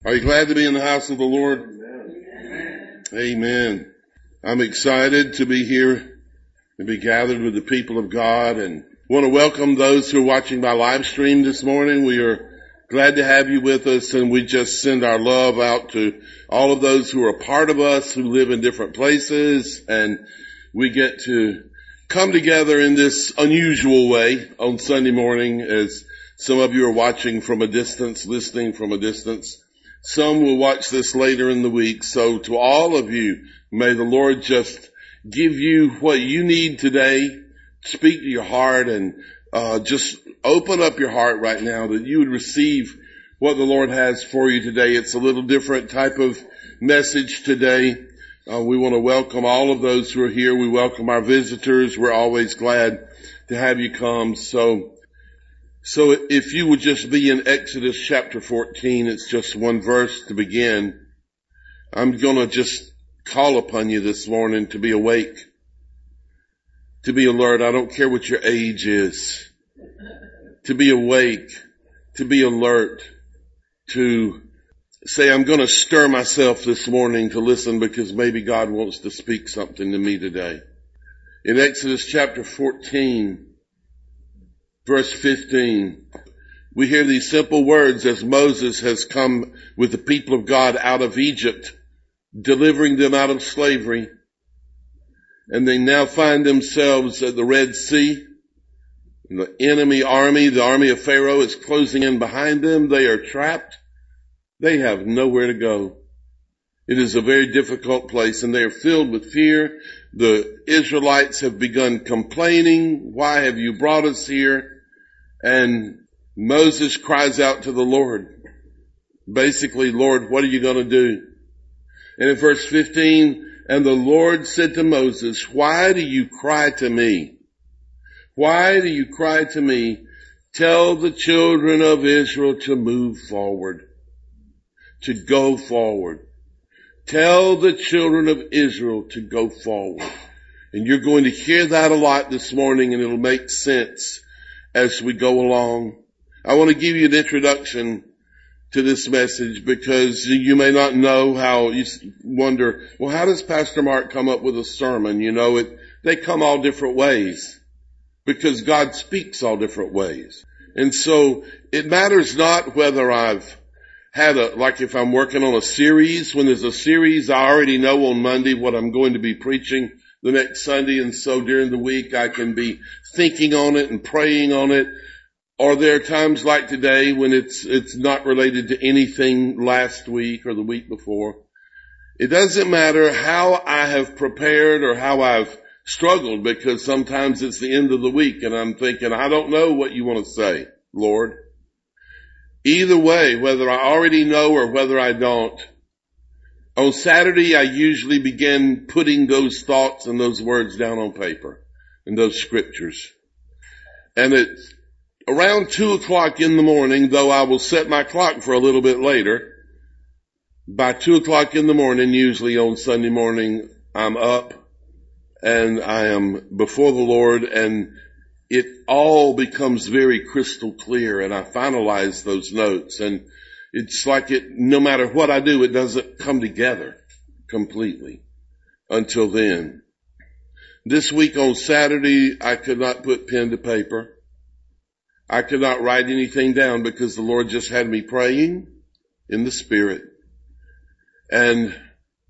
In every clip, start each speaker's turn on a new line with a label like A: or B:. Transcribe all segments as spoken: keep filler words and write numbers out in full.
A: Are you glad to be in the house of the Lord? Amen. Amen. I'm excited to be here and be gathered with the people of God, and want to welcome those who are watching my live stream this morning. We are glad to have you with us, and we just send our love out to all of those who are a part of us, who live in different places, and we get to come together in this unusual way on Sunday morning, as some of you are watching from a distance, listening from a distance. Some will watch this later in the week. So to all of you, may the Lord just give you what you need today. Speak to your heart, and uh just open up your heart right now that you would receive what the Lord has for you today. It's a little different type of message today. Uh, we want to welcome all of those who are here. We welcome our visitors. We're always glad to have you come. So So if you would just be in Exodus chapter fourteen, it's just one verse to begin. I'm going to just call upon you this morning to be awake, to be alert. I don't care what your age is. To be awake, to be alert, to say, I'm going to stir myself this morning to listen, because maybe God wants to speak something to me today. In Exodus chapter fourteen, verse fifteen, we hear these simple words as Moses has come with the people of God out of Egypt, delivering them out of slavery. And they now find themselves at the Red Sea. And the enemy army, the army of Pharaoh, is closing in behind them. They are trapped. They have nowhere to go. It is a very difficult place, and they are filled with fear. The Israelites have begun complaining. Why have you brought us here? And Moses cries out to the Lord. Basically, Lord, what are you going to do? And in verse fifteen, and the Lord said to Moses, why do you cry to me? Why do you cry to me? Tell the children of Israel to move forward, to go forward. Tell the children of Israel to go forward. And you're going to hear that a lot this morning, and it'll make sense as we go along. I want to give you an introduction to this message, because you may not know how. You wonder, well, how does Pastor Mark come up with a sermon? You know, it, they come all different ways, because God speaks all different ways. And so it matters not whether I've had a, like if I'm working on a series, when there's a series, I already know on Monday what I'm going to be preaching the next Sunday, and so during the week I can be thinking on it and praying on it. Or there are times like today when it's it's not related to anything last week or the week before. It doesn't matter how I have prepared or how I've struggled, because sometimes it's the end of the week and I'm thinking, I don't know what you want to say, Lord. Either way, whether I already know or whether I don't, on Saturday, I usually begin putting those thoughts and those words down on paper and those scriptures. And it's around two o'clock in the morning, though I will set my clock for a little bit later. By two o'clock in the morning, usually on Sunday morning, I'm up and I am before the Lord, and it all becomes very crystal clear, and I finalize those notes, and it's like it, no matter what I do, it doesn't come together completely until then. This week on Saturday, I could not put pen to paper. I could not write anything down, because the Lord just had me praying in the Spirit and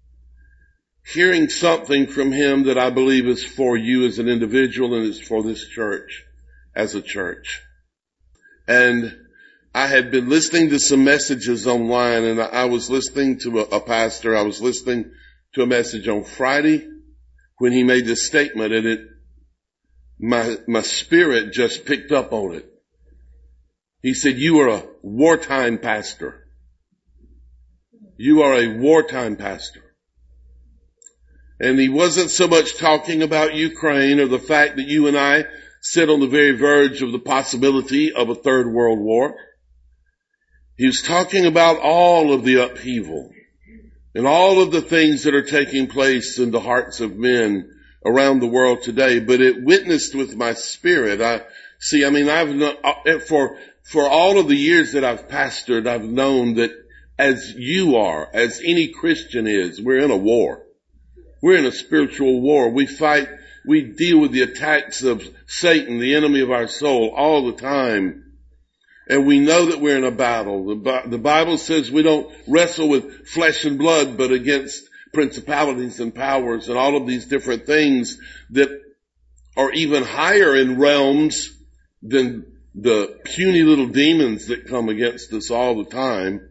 A: hearing something from Him that I believe is for you as an individual, and is for this church as a church. And I had been listening to some messages online, and I was listening to a, a pastor. I was listening to a message on Friday when he made this statement, and it, my, my spirit just picked up on it. He said, you are a wartime pastor. You are a wartime pastor. And he wasn't so much talking about Ukraine or the fact that you and I sit on the very verge of the possibility of a third world war. He was talking about all of the upheaval and all of the things that are taking place in the hearts of men around the world today. But it witnessed with my spirit. I see, I mean, I've not, for, for all of the years that I've pastored, I've known that as you are, as any Christian is. We're in a war. We're in a spiritual war. We fight, we deal with the attacks of Satan, the enemy of our soul, all the time. And we know that we're in a battle. The, the Bible says we don't wrestle with flesh and blood, but against principalities and powers and all of these different things that are even higher in realms than the puny little demons that come against us all the time.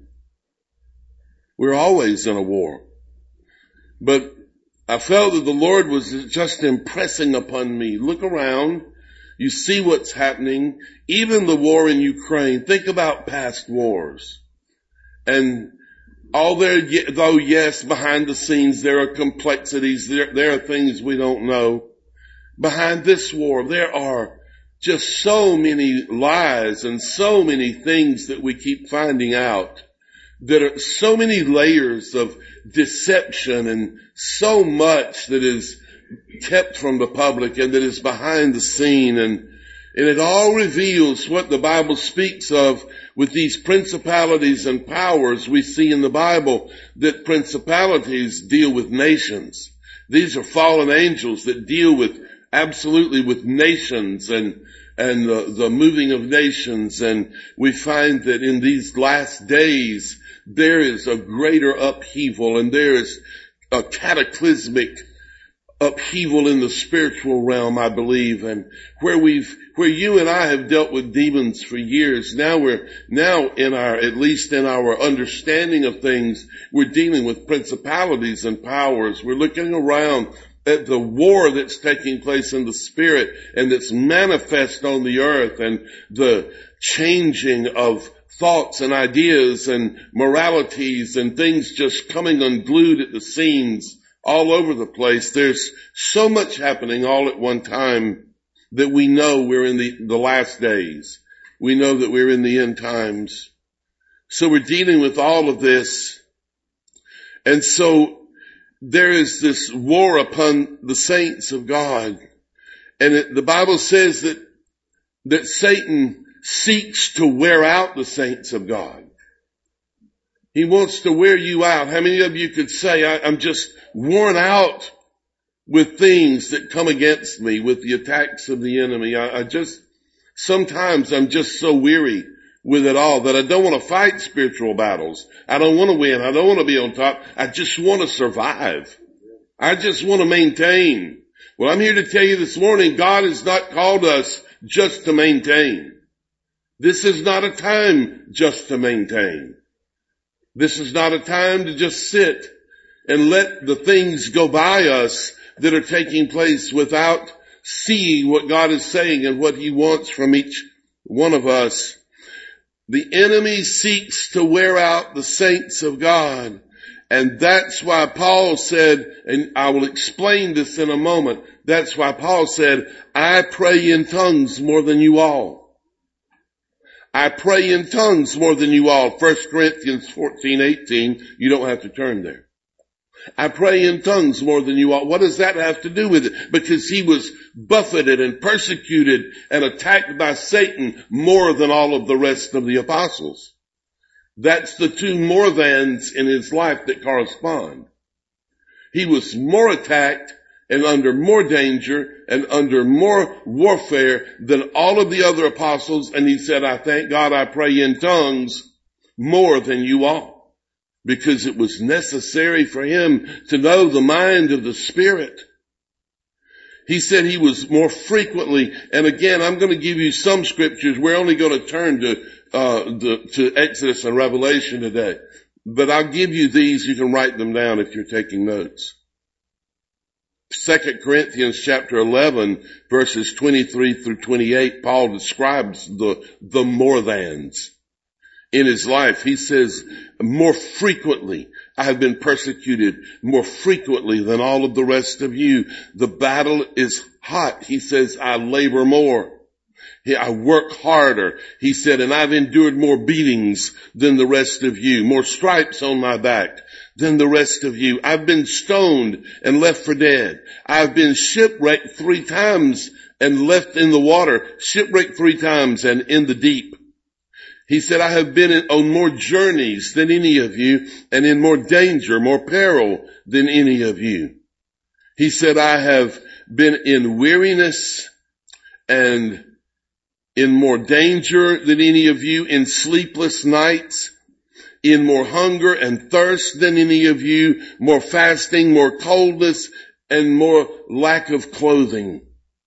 A: We're always in a war. But I felt that the Lord was just impressing upon me. Look around. You see what's happening. Even the war in Ukraine. Think about past wars. And all there, though yes, behind the scenes there are complexities. There, there are things we don't know. Behind this war, there are just so many lies and so many things that we keep finding out. There are so many layers of deception and so much that is kept from the public and that is behind the scene. And, and it all reveals what the Bible speaks of with these principalities and powers we see in the Bible, that principalities deal with nations. These are fallen angels that deal with absolutely with nations and and the, the moving of nations. And we find that in these last days, there is a greater upheaval and there is a cataclysmic upheaval in the spiritual realm, I believe, and where we've, where you and I have dealt with demons for years. Now we're, now in our, at least in our understanding of things, we're dealing with principalities and powers. We're looking around at the war that's taking place in the spirit and that's manifest on the earth, and the changing of thoughts and ideas and moralities and things just coming unglued at the seams all over the place. There's so much happening all at one time that we know we're in the, the last days. We know that we're in the end times. So we're dealing with all of this. And so there is this war upon the saints of God. And it, the Bible says that, that Satan seeks to wear out the saints of God. He wants to wear you out. How many of you could say, I, I'm just worn out with things that come against me, with the attacks of the enemy? I, I just, sometimes I'm just so weary with it all that I don't want to fight spiritual battles. I don't want to win. I don't want to be on top. I just want to survive. I just want to maintain. Well, I'm here to tell you this morning, God has not called us just to maintain. This is not a time just to maintain. This is not a time to just sit and let the things go by us that are taking place without seeing what God is saying and what He wants from each one of us. The enemy seeks to wear out the saints of God. And that's why Paul said, and I will explain this in a moment, that's why Paul said, I pray in tongues more than you all. I pray in tongues more than you all. First Corinthians fourteen eighteen. You don't have to turn there. I pray in tongues more than you all. What does that have to do with it? Because he was buffeted and persecuted and attacked by Satan more than all of the rest of the apostles. That's the two more thans in his life that correspond. He was more attacked and under more danger and under more warfare than all of the other apostles. And he said, I thank God I pray in tongues more than you all, because it was necessary for him to know the mind of the Spirit. He said he was more frequently, and again, I'm going to give you some scriptures. We're only going to turn to, uh, the, to Exodus and Revelation today, but I'll give you these. You can write them down if you're taking notes. Second Corinthians chapter eleven, verses twenty-three through twenty-eight, Paul describes the, the more thans in his life. He says, more frequently, I have been persecuted more frequently than all of the rest of you. The battle is hot. He says, I labor more. I work harder. He said, and I've endured more beatings than the rest of you, more stripes on my back than the rest of you. I've been stoned and left for dead. I've been shipwrecked three times and left in the water, shipwrecked three times and in the deep. He said, I have been in, on more journeys than any of you, and in more danger, more peril than any of you. He said, I have been in weariness and in more danger than any of you, in sleepless nights, in more hunger and thirst than any of you, more fasting, more coldness, and more lack of clothing.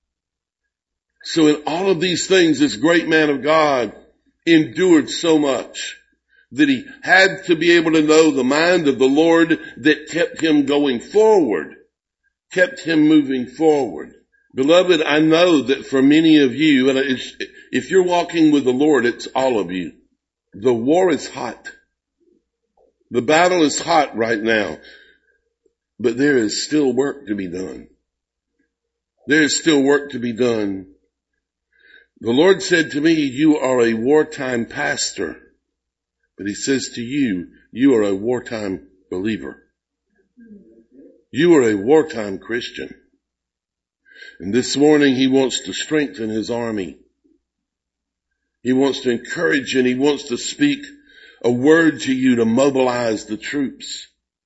A: So in all of these things, this great man of God endured so much that he had to be able to know the mind of the Lord that kept him going forward, kept him moving forward. Beloved, I know that for many of you, and it's, if you're walking with the Lord, it's all of you. The war is hot. The battle is hot right now, but there is still work to be done. There is still work to be done. The Lord said to me, you are a wartime pastor, but he says to you, you are a wartime believer. You are a wartime Christian. And this morning he wants to strengthen his army. He wants to encourage you, and he wants to speak a word to you to mobilize the troops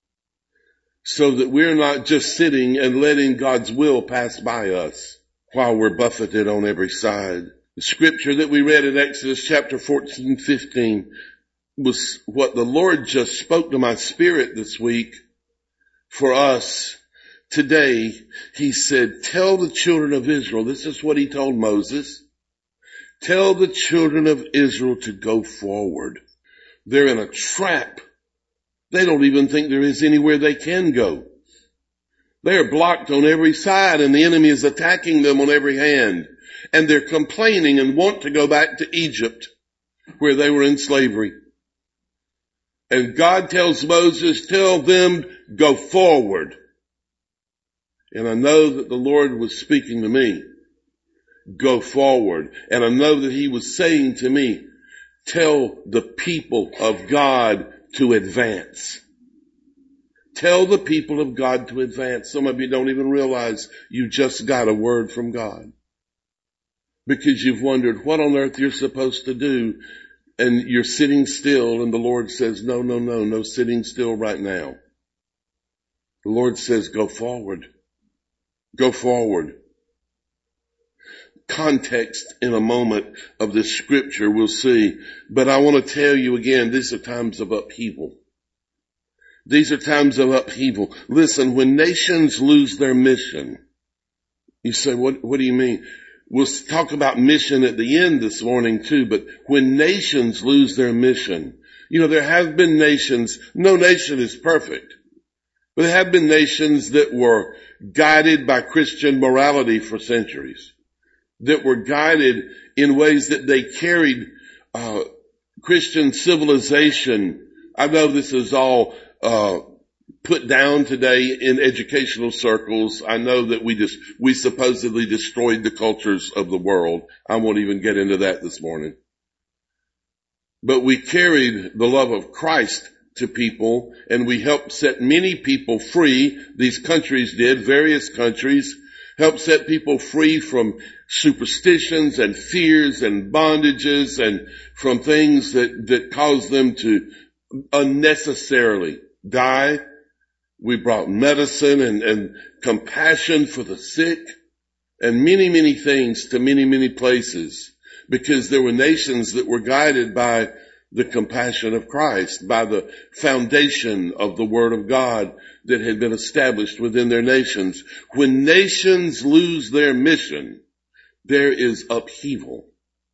A: so that we're not just sitting and letting God's will pass by us while we're buffeted on every side. The scripture that we read in Exodus chapter fourteen, fifteen was what the Lord just spoke to my spirit this week for us today. He said, tell the children of Israel, this is what he told Moses, tell the children of Israel to go forward. They're in a trap. They don't even think there is anywhere they can go. They're blocked on every side, and the enemy is attacking them on every hand. And they're complaining and want to go back to Egypt, where they were in slavery. And God tells Moses, tell them, go forward. And I know that the Lord was speaking to me, go forward. And I know that he was saying to me, tell the people of God to advance. Tell the people of God to advance. Some of you don't even realize you just got a word from God, because you've wondered what on earth you're supposed to do, and you're sitting still, and the Lord says, no, no, no, no sitting still right now. The Lord says, go forward. Go forward. Context in a moment of this scripture we'll see. But I want to tell you again, these are times of upheaval. These are times of upheaval. Listen, when nations lose their mission, you say, what, what do you mean? We'll talk about mission at the end this morning too, but when nations lose their mission, you know, there have been nations, no nation is perfect, but there have been nations that were guided by Christian morality for centuries, that were guided in ways that they carried uh Christian civilization. I know this is all uh put down today in educational circles. I know that we just we supposedly destroyed the cultures of the world. I won't even get into that this morning. But we carried the love of Christ to people, and we helped set many people free. These countries did, various countries, help set people free from superstitions and fears and bondages and from things that, that cause them to unnecessarily die. We brought medicine and, and compassion for the sick and many, many things to many, many places, because there were nations that were guided by the compassion of Christ, by the foundation of the Word of God that had been established within their nations. When nations lose their mission, there is upheaval.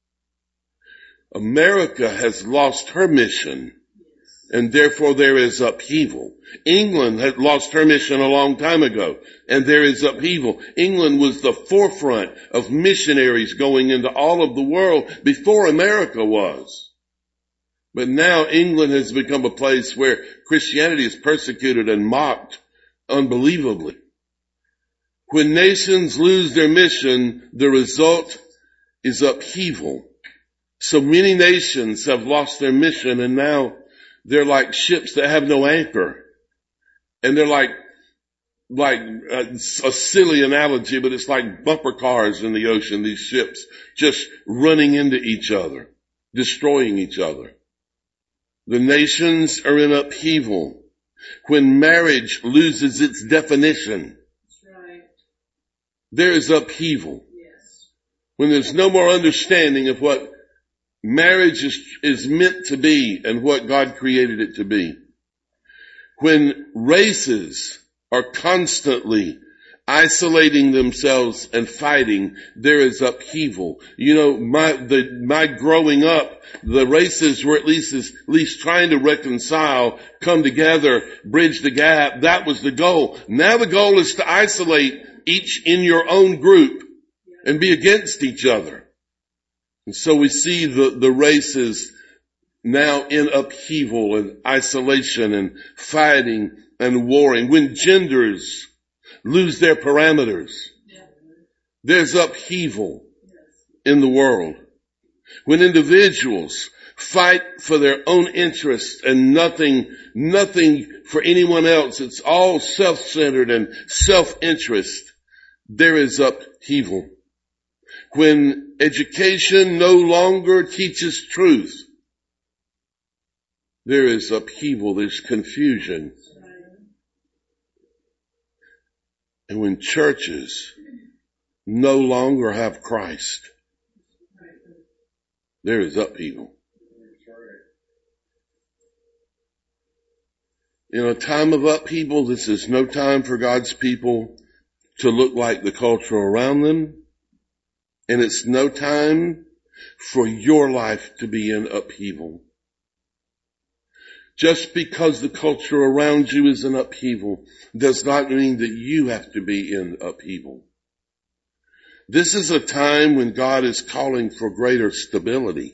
A: America has lost her mission, and therefore there is upheaval. England had lost her mission a long time ago, and there is upheaval. England was the forefront of missionaries going into all of the world before America was. But now England has become a place where Christianity is persecuted and mocked unbelievably. When nations lose their mission, the result is upheaval. So many nations have lost their mission, and now they're like ships that have no anchor. And they're like, like a, a silly analogy, but it's like bumper cars in the ocean, these ships just running into each other. destroying each other. The nations are in upheaval. When marriage loses its definition, right, there is upheaval. Yes. When there's no more understanding of what marriage is, is meant to be and what God created it to be. When races are constantly isolating themselves and fighting, there is upheaval. You know, my, the, my growing up, the races were at least, at least trying to reconcile, come together, bridge the gap. That was the goal. Now the goal is to isolate each in your own group and be against each other. And so we see the, the races now in upheaval and isolation and fighting and warring. When genders lose their parameters, there's upheaval in the world. When individuals fight for their own interests and nothing, nothing for anyone else, it's all self-centered and self-interest, there is upheaval. When education no longer teaches truth, there is upheaval, there's confusion. And when churches no longer have Christ, there is upheaval. In a time of upheaval, this is no time for God's people to look like the culture around them. And it's no time for your life to be in upheaval. Just because the culture around you is in upheaval does not mean that you have to be in upheaval. This is a time when God is calling for greater stability.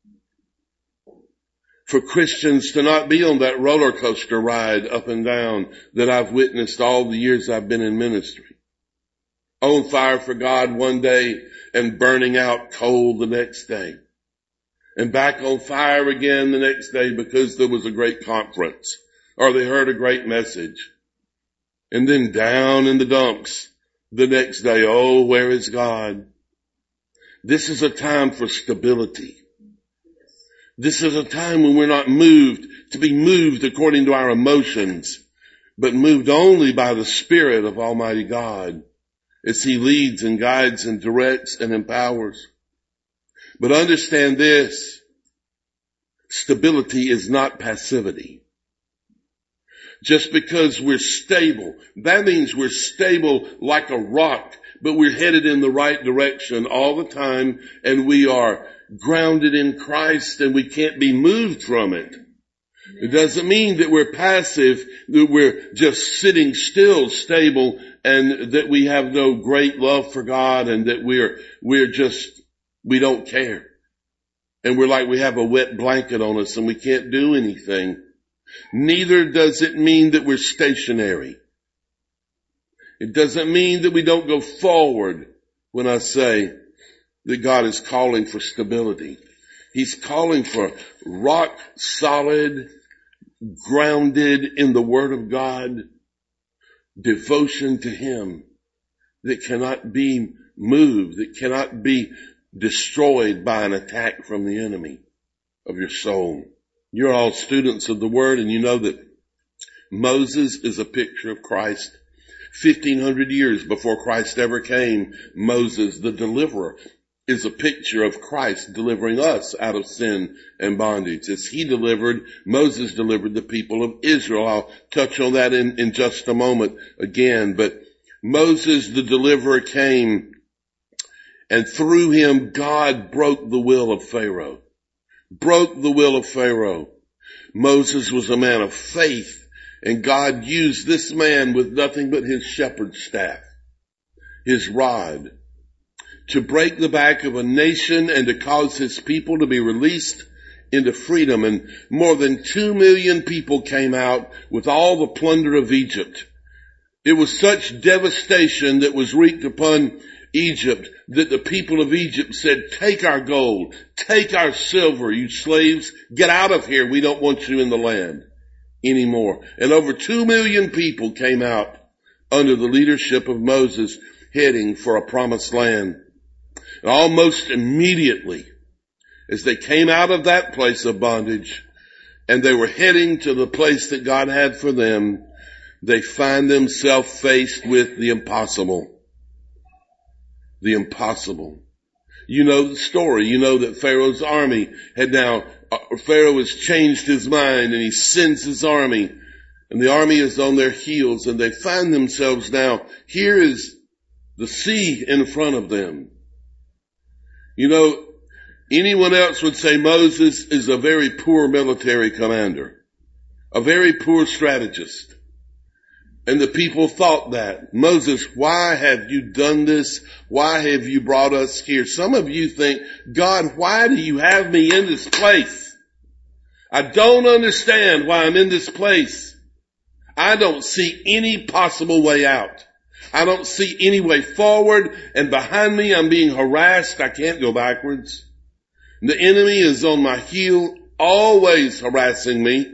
A: For Christians to not be on that roller coaster ride up and down that I've witnessed all the years I've been in ministry. On fire for God one day and burning out cold the next day. And back on fire again the next day because there was a great conference or they heard a great message. And then down in the dumps the next day. Oh, where is God? This is a time for stability. This is a time when we're not moved to be moved according to our emotions, but moved only by the Spirit of Almighty God as He leads and guides and directs and empowers. But understand this, stability is not passivity. Just because we're stable, that means we're stable like a rock, but we're headed in the right direction all the time, and we are grounded in Christ and we can't be moved from it. It doesn't mean that we're passive, that we're just sitting still, stable, and that we have no great love for God and that we're, we're just, we don't care. And we're like we have a wet blanket on us and we can't do anything. Neither does it mean that we're stationary. It doesn't mean that we don't go forward when I say that God is calling for stability. He's calling for rock solid, grounded in the Word of God, devotion to Him that cannot be moved, that cannot be destroyed by an attack from the enemy of your soul. You're all students of the Word, and you know that Moses is a picture of Christ. fifteen hundred years before Christ ever came, Moses, the deliverer, is a picture of Christ delivering us out of sin and bondage. As He delivered, Moses delivered the people of Israel. I'll touch on that in, in just a moment again. But Moses, the deliverer, came, and through him, God broke the will of Pharaoh. Broke the will of Pharaoh. Moses was a man of faith, and God used this man with nothing but his shepherd's staff, his rod, to break the back of a nation and to cause his people to be released into freedom. And more than two million people came out with all the plunder of Egypt. It was such devastation that was wreaked upon Egypt that the people of Egypt said, take our gold, take our silver, you slaves, get out of here. We don't want you in the land anymore. And over two million people came out under the leadership of Moses, heading for a promised land. And almost immediately, as they came out of that place of bondage and they were heading to the place that God had for them, they find themselves faced with the impossible. The impossible. You know the story. You know that Pharaoh's army had now, uh, Pharaoh has changed his mind and he sends his army, and the army is on their heels, and they find themselves now, here is the sea in front of them. You know, anyone else would say Moses is a very poor military commander, a very poor strategist. And the people thought that. Moses, why have you done this? Why have you brought us here? Some of you think, God, why do you have me in this place? I don't understand why I'm in this place. I don't see any possible way out. I don't see any way forward, and behind me I'm being harassed. I can't go backwards. The enemy is on my heel, always harassing me.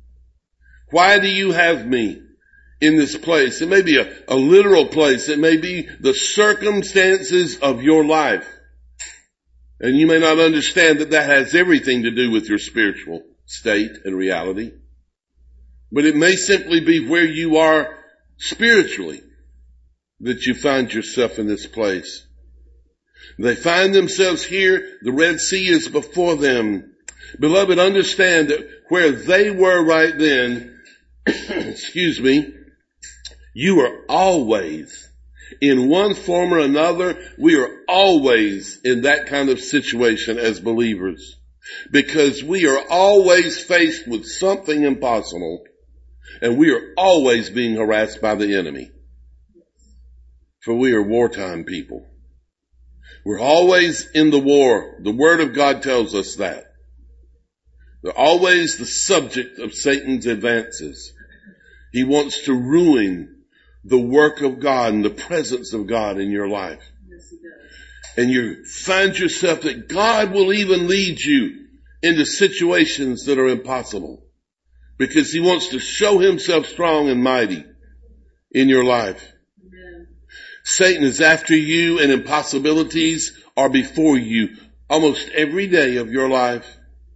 A: Why do you have me in this place? It may be a, a literal place. It may be the circumstances of your life. And you may not understand that that has everything to do with your spiritual state and reality. But it may simply be where you are spiritually that you find yourself in this place. They find themselves here. The Red Sea is before them. Beloved, understand that where they were right then, excuse me, you are always, in one form or another, we are always in that kind of situation as believers. Because we are always faced with something impossible, and we are always being harassed by the enemy. For we are wartime people. We're always in the war. The Word of God tells us that. They're always the subject of Satan's advances. He wants to ruin the work of God and the presence of God in your life. Yes, he does. And you find yourself that God will even lead you into situations that are impossible, because he wants to show himself strong and mighty in your life. Amen. Satan is after you, and impossibilities are before you almost every day of your life.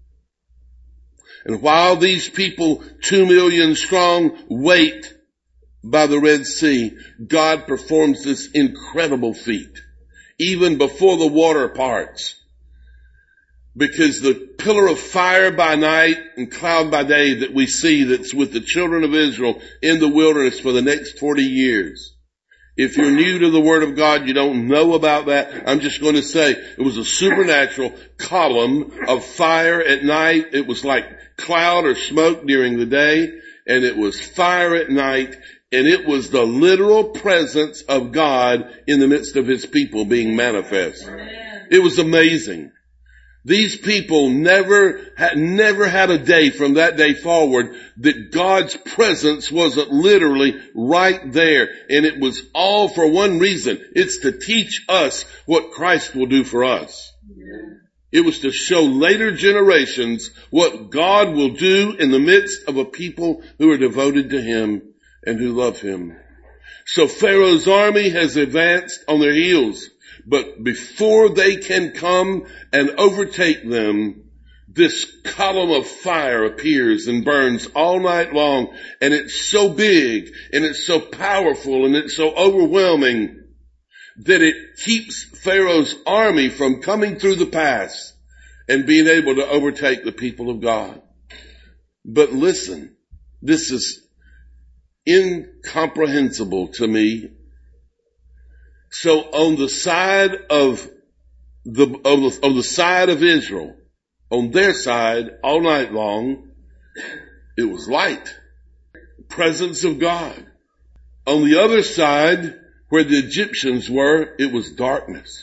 A: And while these people, two million strong, wait by the Red Sea, God performs this incredible feat, even before the water parts. Because the pillar of fire by night and cloud by day that we see that's with the children of Israel in the wilderness for the next forty years. If you're new to the Word of God, you don't know about that, I'm just going to say it was a supernatural column of fire at night. It was like cloud or smoke during the day, and it was fire at night. And it was the literal presence of God in the midst of his people being manifest. Amen. It was amazing. These people never had, never had a day from that day forward that God's presence wasn't literally right there. And it was all for one reason. It's to teach us what Christ will do for us. Amen. It was to show later generations what God will do in the midst of a people who are devoted to him and who love him. So Pharaoh's army has advanced on their heels, but before they can come and overtake them, this column of fire appears and burns all night long, and it's so big and it's so powerful and it's so overwhelming that it keeps Pharaoh's army from coming through the pass and being able to overtake the people of God. But listen, this is incomprehensible to me. So on the side of the, of the, of the side of Israel, on their side, all night long, it was light, presence of God. On the other side, where the Egyptians were, it was darkness.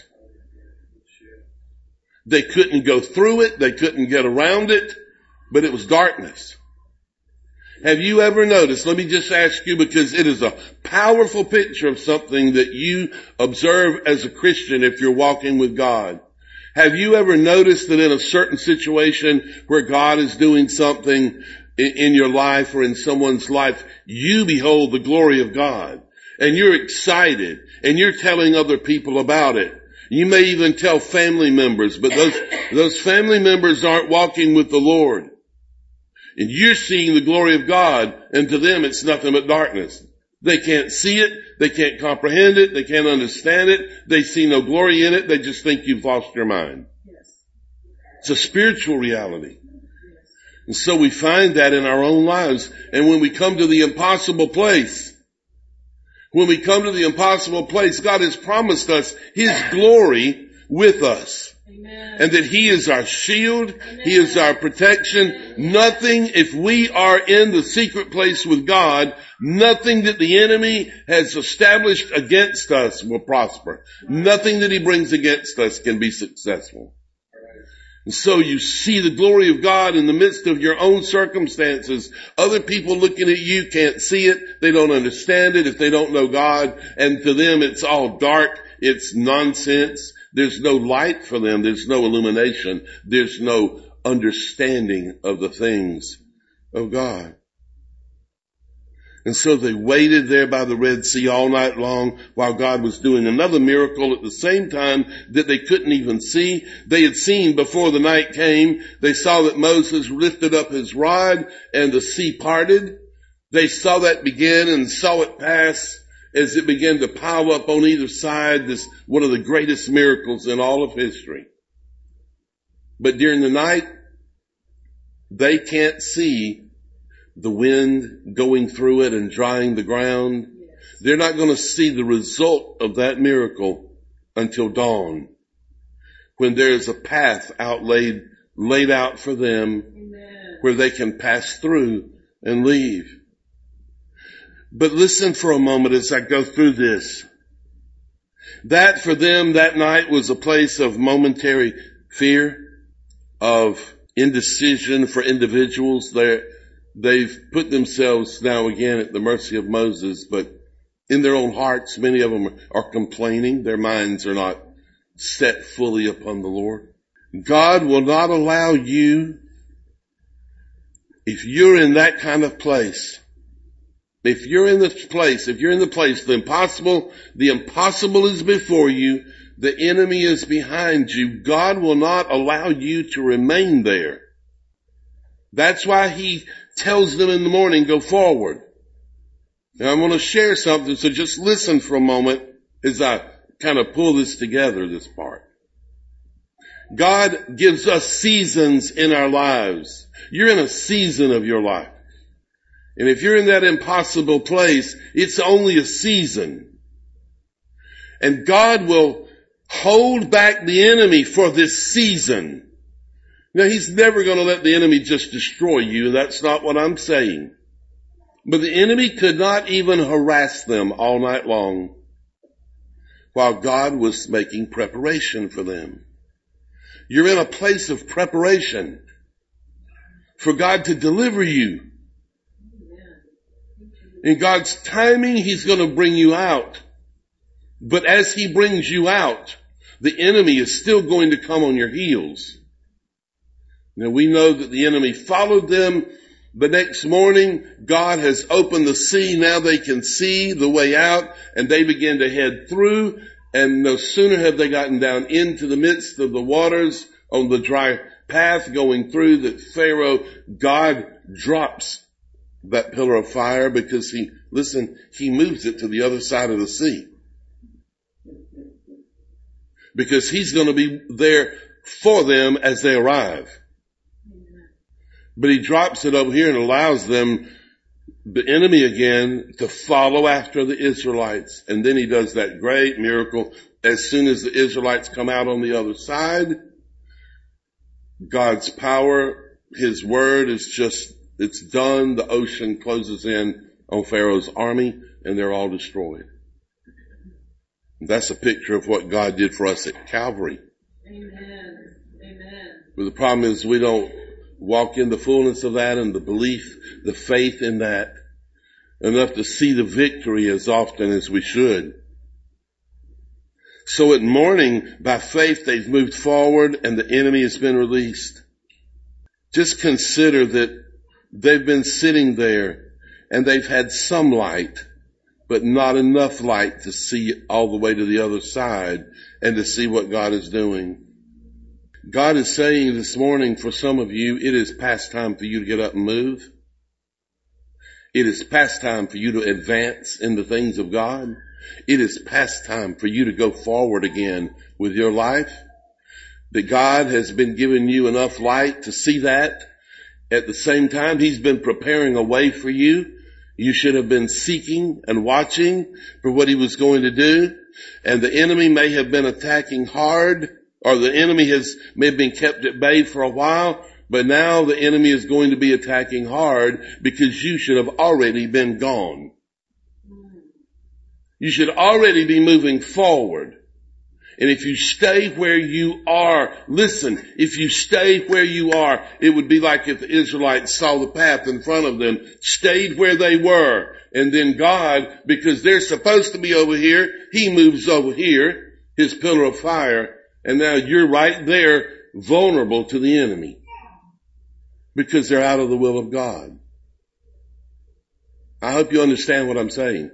A: They couldn't go through it, they couldn't get around it, but it was darkness. Have you ever noticed, let me just ask you, because it is a powerful picture of something that you observe as a Christian if you're walking with God. Have you ever noticed that in a certain situation where God is doing something in your life or in someone's life, you behold the glory of God and you're excited and you're telling other people about it? You may even tell family members, but those, those family members aren't walking with the Lord. And you're seeing the glory of God, and to them it's nothing but darkness. They can't see it, they can't comprehend it, they can't understand it, they see no glory in it, they just think you've lost your mind. It's a spiritual reality. And so we find that in our own lives. And when we come to the impossible place, when we come to the impossible place, God has promised us His glory with us. Amen. And that He is our shield. Amen. He is our protection. Amen. Nothing, if we are in the secret place with God, nothing that the enemy has established against us will prosper. Nothing that he brings against us can be successful. And so you see the glory of God in the midst of your own circumstances. Other people looking at you can't see it. They don't understand it if they don't know God. And to them it's all dark. It's nonsense. There's no light for them. There's no illumination. There's no understanding of the things of God. And so they waited there by the Red Sea all night long while God was doing another miracle at the same time that they couldn't even see. They had seen before the night came, they saw that Moses lifted up his rod and the sea parted. They saw that begin and saw it pass as it began to pile up on either side. This one of the greatest miracles in all of history. But during the night, they can't see the wind going through it and drying the ground. Yes. They're not going to see the result of that miracle until dawn, when there is a path out laid, laid out for them. Amen. Where they can pass through and leave. But listen for a moment as I go through this. That for them that night was a place of momentary fear, of indecision for individuals. They're They've put themselves now again at the mercy of Moses, but in their own hearts, many of them are complaining. Their minds are not set fully upon the Lord. God will not allow you, if you're in that kind of place, if you're in this place, if you're in the place, the impossible, the impossible is before you, the enemy is behind you, God will not allow you to remain there. That's why He tells them in the morning, go forward. Now I'm going to share something, so just listen for a moment as I kind of pull this together, this part. God gives us seasons in our lives. You're in a season of your life. And if you're in that impossible place, it's only a season. And God will hold back the enemy for this season. Now, He's never going to let the enemy just destroy you. That's not what I'm saying. But the enemy could not even harass them all night long while God was making preparation for them. You're in a place of preparation for God to deliver you. In God's timing, He's going to bring you out. But as He brings you out, the enemy is still going to come on your heels. Now we know that the enemy followed them. The next morning, God has opened the sea. Now they can see the way out, and they begin to head through. And no sooner have they gotten down into the midst of the waters on the dry path going through that Pharaoh, God drops that pillar of fire because he, listen, he moves it to the other side of the sea. Because He's going to be there for them as they arrive. But He drops it over here and allows them, the enemy again, to follow after the Israelites. And then He does that great miracle. As soon as the Israelites come out on the other side, God's power, His word is just, it's done. The ocean closes in on Pharaoh's army and they're all destroyed. That's a picture of what God did for us at Calvary. Amen. Amen. But the problem is we don't walk in the fullness of that and the belief, the faith in that enough to see the victory as often as we should. So at morning, by faith, they've moved forward and the enemy has been released. Just consider that they've been sitting there and they've had some light, but not enough light to see all the way to the other side and to see what God is doing. God is saying this morning, for some of you, it is past time for you to get up and move. It is past time for you to advance in the things of God. It is past time for you to go forward again with your life. That God has been giving you enough light to see that. At the same time, He's been preparing a way for you. You should have been seeking and watching for what He was going to do. And the enemy may have been attacking hard, or the enemy has may have been kept at bay for a while, but now the enemy is going to be attacking hard because you should have already been gone. You should already be moving forward. And if you stay where you are, listen, if you stay where you are, it would be like if the Israelites saw the path in front of them, stayed where they were, and then God, because they're supposed to be over here, He moves over here, His pillar of fire, and now you're right there, vulnerable to the enemy, because they're out of the will of God. I hope you understand what I'm saying.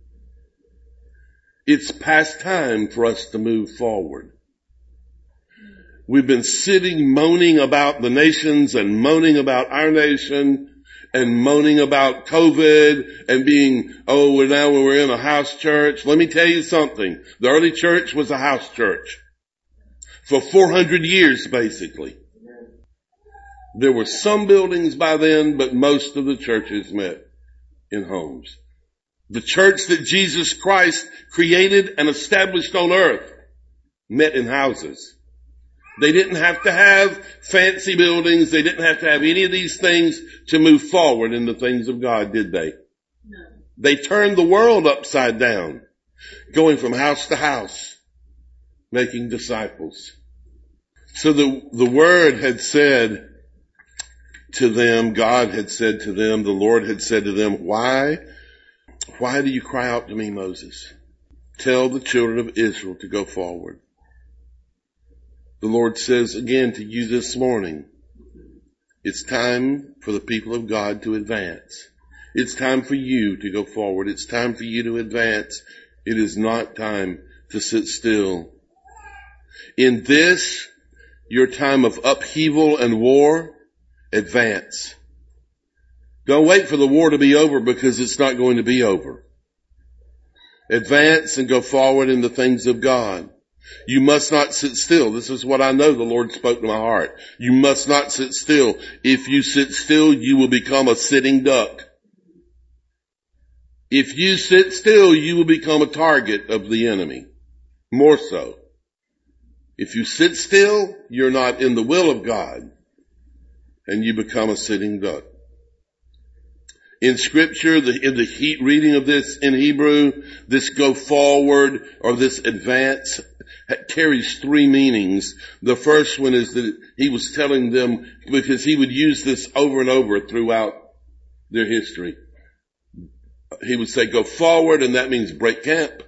A: It's past time for us to move forward. We've been sitting moaning about the nations and moaning about our nation and moaning about COVID and being, oh, we're now we're in a house church. Let me tell you something. The early church was a house church for four hundred years, basically. There were some buildings by then, but most of the churches met in homes. The church that Jesus Christ created and established on earth met in houses. They didn't have to have fancy buildings. They didn't have to have any of these things to move forward in the things of God, did they? No. They turned the world upside down, going from house to house, making disciples. So the, the word had said to them, God had said to them, the Lord had said to them, why Why do you cry out to me, Moses? Tell the children of Israel to go forward. The Lord says again to you this morning, it's time for the people of God to advance. It's time for you to go forward. It's time for you to advance. It is not time to sit still. In this, your time of upheaval and war, advance. Don't wait for the war to be over, because it's not going to be over. Advance and go forward in the things of God. You must not sit still. This is what I know the Lord spoke to my heart. You must not sit still. If you sit still, you will become a sitting duck. If you sit still, you will become a target of the enemy. More so. If you sit still, you're not in the will of God, and you become a sitting duck. In scripture, the, in the he, reading of this in Hebrew, this go forward or this advance carries three meanings. The first one is that he was telling them, because he would use this over and over throughout their history. He would say go forward, and that means break camp.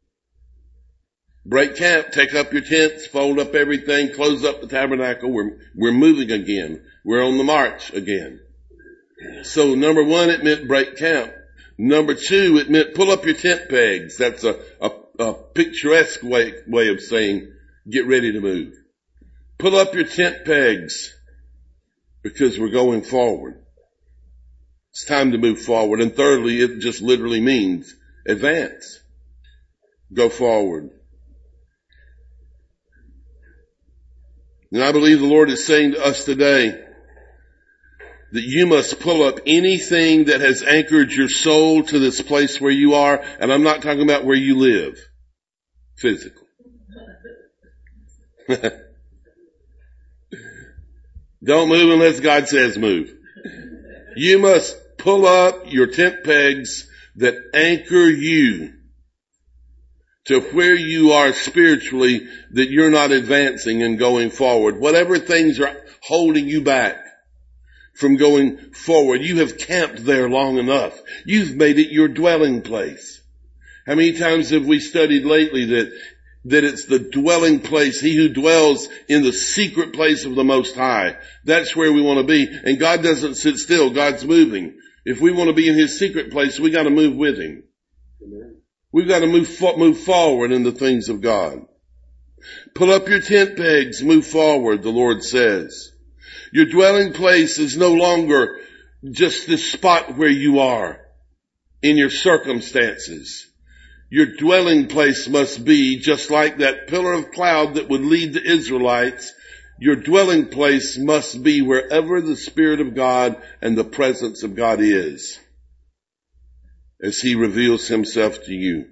A: Break camp, take up your tents, fold up everything, close up the tabernacle. We're, we're moving again. We're on the march again. So number one, it meant break camp. Number two, it meant pull up your tent pegs. That's a, a, a picturesque way, way of saying get ready to move. Pull up your tent pegs, because we're going forward. It's time to move forward. And thirdly, it just literally means advance. Go forward. And I believe the Lord is saying to us today that you must pull up anything that has anchored your soul to this place where you are. And I'm not talking about where you live physically. Don't move unless God says move. You must pull up your tent pegs that anchor you to where you are spiritually, that you're not advancing and going forward. Whatever things are holding you back from going forward, you have camped there long enough. You've made it your dwelling place. How many times have we studied lately that, that it's the dwelling place, he who dwells in the secret place of the Most High. That's where we want to be. And God doesn't sit still. God's moving. If we want to be in his secret place, we got to move with him. We've got to move, fo- move forward in the things of God. Pull up your tent pegs, move forward, the Lord says. Your dwelling place is no longer just this spot where you are in your circumstances. Your dwelling place must be just like that pillar of cloud that would lead the Israelites. Your dwelling place must be wherever the Spirit of God and the presence of God is, as He reveals Himself to you.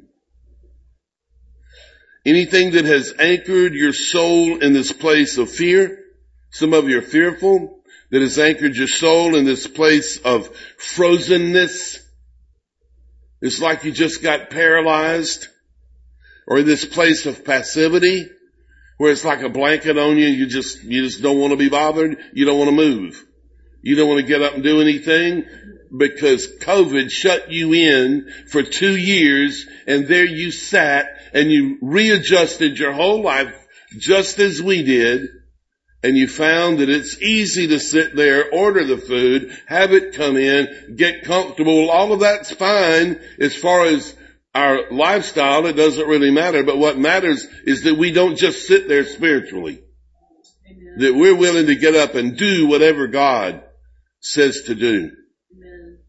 A: Anything that has anchored your soul in this place of fear, some of you are fearful, that has anchored your soul in this place of frozenness. It's like you just got paralyzed, or in this place of passivity where it's like a blanket on you. You just, you just don't want to be bothered. You don't want to move. You don't want to get up and do anything because COVID shut you in for two years and there you sat and you readjusted your whole life just as we did. And you found that it's easy to sit there, order the food, have it come in, get comfortable. All of that's fine as far as our lifestyle. It doesn't really matter. But what matters is that we don't just sit there spiritually. Amen. That we're willing to get up and do whatever God says to do. Amen.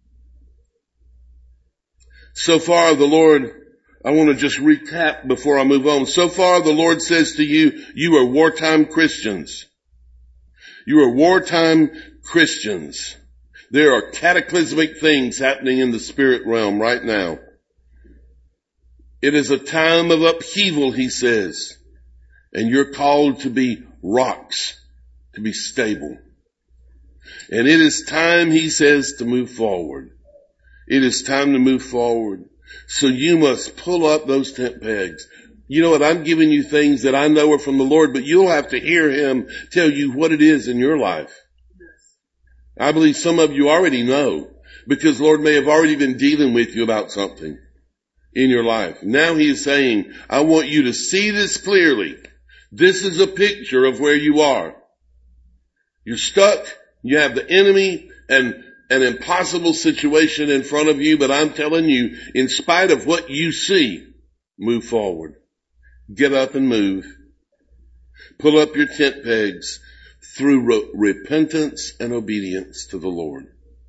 A: So far, the Lord, I want to just recap before I move on. So far, the Lord says to you, you are wartime Christians. You are wartime Christians. There are cataclysmic things happening in the spirit realm right now. It is a time of upheaval, He says, and you're called to be rocks, to be stable. And it is time, He says, to move forward. It is time to move forward. So you must pull up those tent pegs. You know what? I'm giving you things that I know are from the Lord, but you'll have to hear Him tell you what it is in your life. I believe some of you already know because the Lord may have already been dealing with you about something in your life. Now He is saying, I want you to see this clearly. This is a picture of where you are. You're stuck. You have the enemy and an impossible situation in front of you, but I'm telling you, in spite of what you see, move forward. Get up and move. Pull up your tent pegs through re- repentance and obedience to the Lord.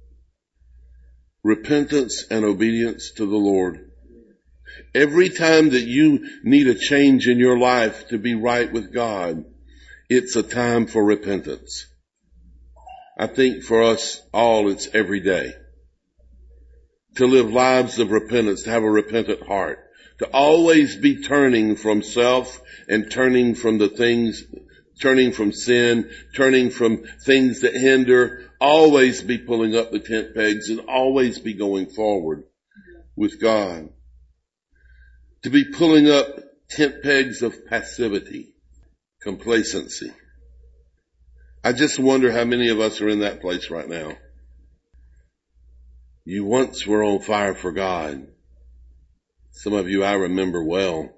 A: Repentance and obedience to the Lord. Every time that you need a change in your life to be right with God, it's a time for repentance. I think for us all, it's every day. To live lives of repentance, to have a repentant heart, to always be turning from self and turning from the things, turning from sin, turning from things that hinder, always be pulling up the tent pegs and always be going forward with God. To be pulling up tent pegs of passivity, complacency. I just wonder how many of us are in that place right now. You once were on fire for God. Some of you I remember well.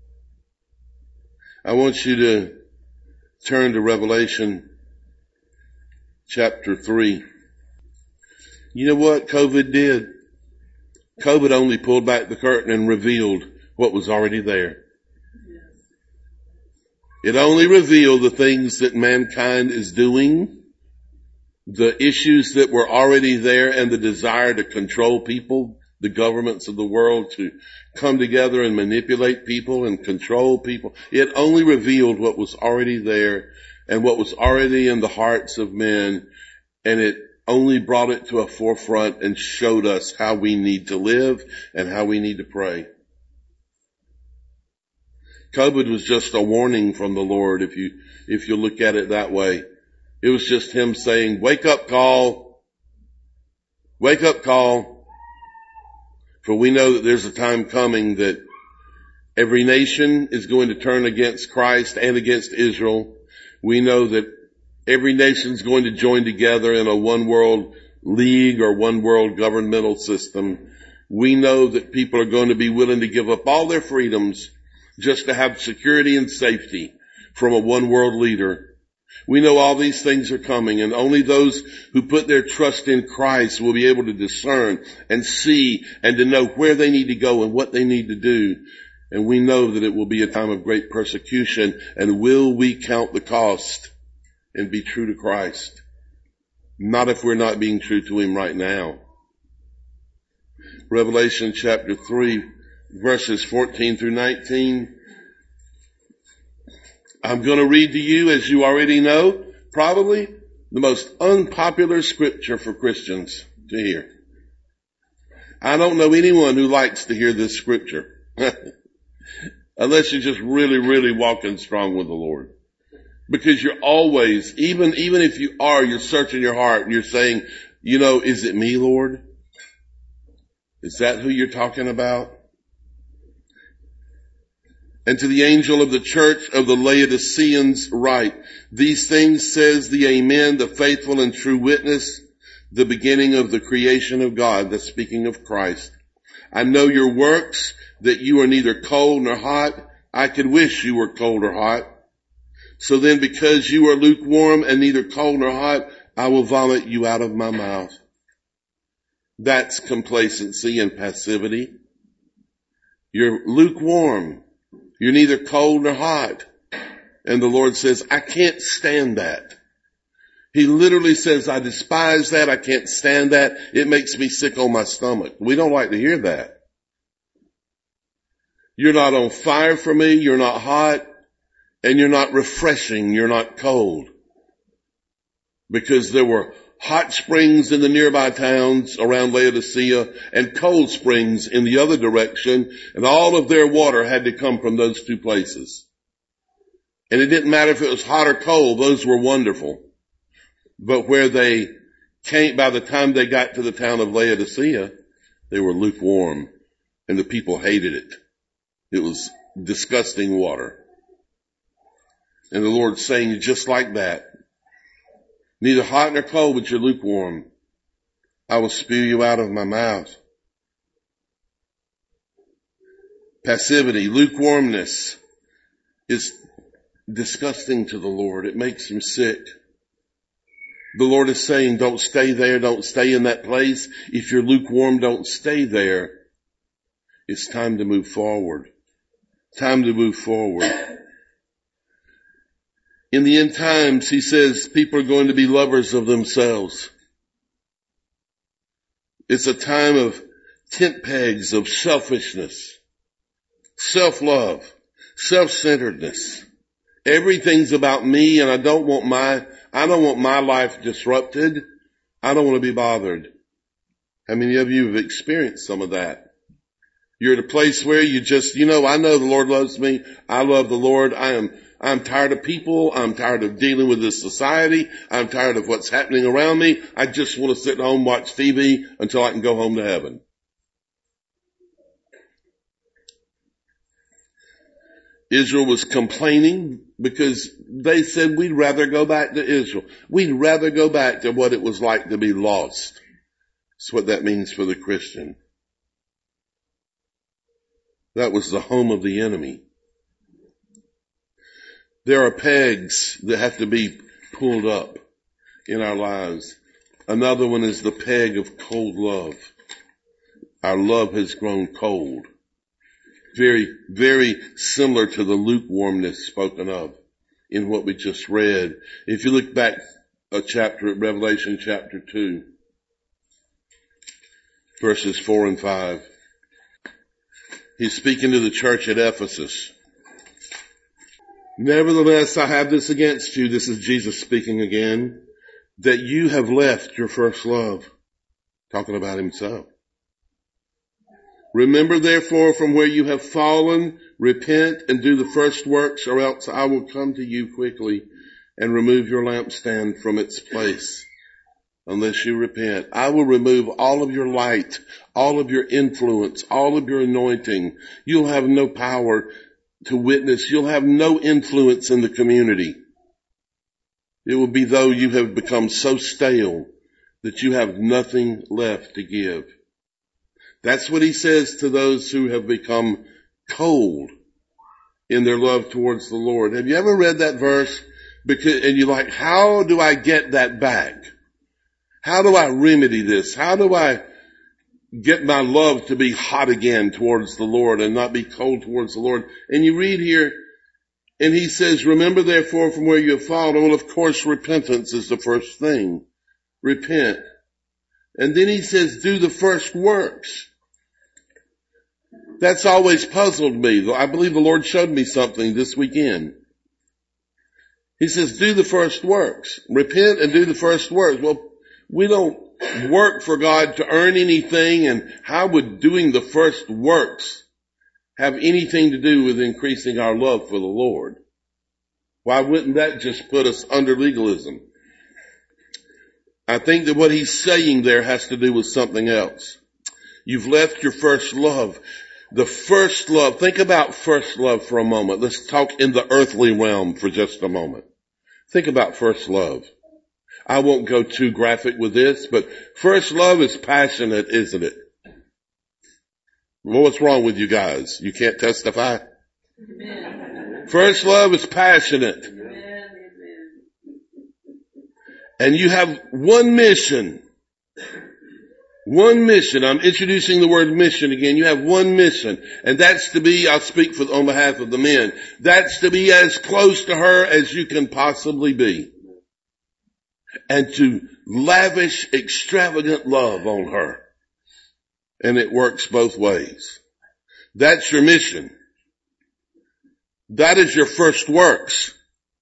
A: I want you to turn to Revelation chapter three. You know what COVID did? COVID only pulled back the curtain and revealed what was already there. It only revealed the things that mankind is doing, the issues that were already there, and the desire to control people, the governments of the world to come together and manipulate people and control people. It only revealed what was already there and what was already in the hearts of men, and it only brought it to a forefront and showed us how we need to live and how we need to pray. COVID was just a warning from the Lord, if you, if you look at it that way. It was just Him saying, wake up call, wake up call. For we know that there's a time coming that every nation is going to turn against Christ and against Israel. We know that every nation is going to join together in a one world league or one world governmental system. We know that people are going to be willing to give up all their freedoms just to have security and safety from a one world leader. We know all these things are coming, and only those who put their trust in Christ will be able to discern and see and to know where they need to go and what they need to do. And we know that it will be a time of great persecution. And will we count the cost and be true to Christ? Not if we're not being true to him right now. Revelation chapter three, verses fourteen through nineteen. I'm going to read to you, as you already know, probably the most unpopular scripture for Christians to hear. I don't know anyone who likes to hear this scripture. Unless you're just really, really walking strong with the Lord. Because you're always, even, even if you are, you're searching your heart and you're saying, you know, is it me, Lord? Is that who you're talking about? And to the angel of the church of the Laodiceans write, these things says the Amen, the faithful and true witness, the beginning of the creation of God. That's speaking of Christ. I know your works, that you are neither cold nor hot. I could wish you were cold or hot. So then, because you are lukewarm and neither cold nor hot, I will vomit you out of my mouth. That's complacency and passivity. You're lukewarm. You're neither cold nor hot. And the Lord says, I can't stand that. He literally says, I despise that. I can't stand that. It makes me sick on my stomach. We don't like to hear that. You're not on fire for me. You're not hot. And you're not refreshing. You're not cold. Because there were hot springs in the nearby towns around Laodicea and cold springs in the other direction. And all of their water had to come from those two places. And it didn't matter if it was hot or cold. Those were wonderful. But where they came, by the time they got to the town of Laodicea, they were lukewarm. And the people hated it. It was disgusting water. And the Lord's saying, just like that, neither hot nor cold, but you're lukewarm. I will spew you out of my mouth. Passivity, lukewarmness is disgusting to the Lord. It makes him sick. The Lord is saying, don't stay there. Don't stay in that place. If you're lukewarm, don't stay there. It's time to move forward. Time to move forward. In the end times, he says, people are going to be lovers of themselves. It's a time of tent pegs, of selfishness, self-love, self-centeredness. Everything's about me, and I don't want my, I don't want my life disrupted. I don't want to be bothered. How many of you have experienced some of that? You're at a place where you just, you know, I know the Lord loves me. I love the Lord. I am I'm tired of people. I'm tired of dealing with this society. I'm tired of what's happening around me. I just want to sit at home and watch T V until I can go home to heaven. Israel was complaining because they said, we'd rather go back to Israel. We'd rather go back to what it was like to be lost. That's what that means for the Christian. That was the home of the enemy. There are pegs that have to be pulled up in our lives. Another one is the peg of cold love. Our love has grown cold. Very, very similar to the lukewarmness spoken of in what we just read. If you look back a chapter at Revelation chapter two, verses four and five, he's speaking to the church at Ephesus. Nevertheless, I have this against you, this is Jesus speaking again, that you have left your first love. Talking about himself. Remember therefore from where you have fallen, repent and do the first works, or else I will come to you quickly and remove your lampstand from its place. Unless you repent, I will remove all of your light, all of your influence, all of your anointing. You'll have no power to witness. You'll have no influence in the community. It will be though you have become so stale that you have nothing left to give. That's what he says to those who have become cold in their love towards the Lord. Have you ever read that verse? Because, and you're like, how do I get that back? How do I remedy this? How do I get my love to be hot again towards the Lord and not be cold towards the Lord? And you read here, and he says, remember therefore from where you have fallen. Well, of course, repentance is the first thing. Repent. And then he says, do the first works. That's always puzzled me. I believe the Lord showed me something this weekend. He says, do the first works. Repent and do the first works. Well, we don't work for God to earn anything, and how would doing the first works have anything to do with increasing our love for the Lord? Why wouldn't that just put us under legalism? I think that what he's saying there has to do with something else. You've left your first love. The first love, think about first love for a moment. Let's talk in the earthly realm for just a moment. Think about first love. I won't go too graphic with this, but first love is passionate, isn't it? Well, what's wrong with you guys? You can't testify? Amen. First love is passionate. Amen. And you have one mission. One mission. I'm introducing the word mission again. You have one mission. And that's to be, I'll speak for, on behalf of the men. That's to be as close to her as you can possibly be. And to lavish extravagant love on her. And it works both ways. That's your mission. That is your first works.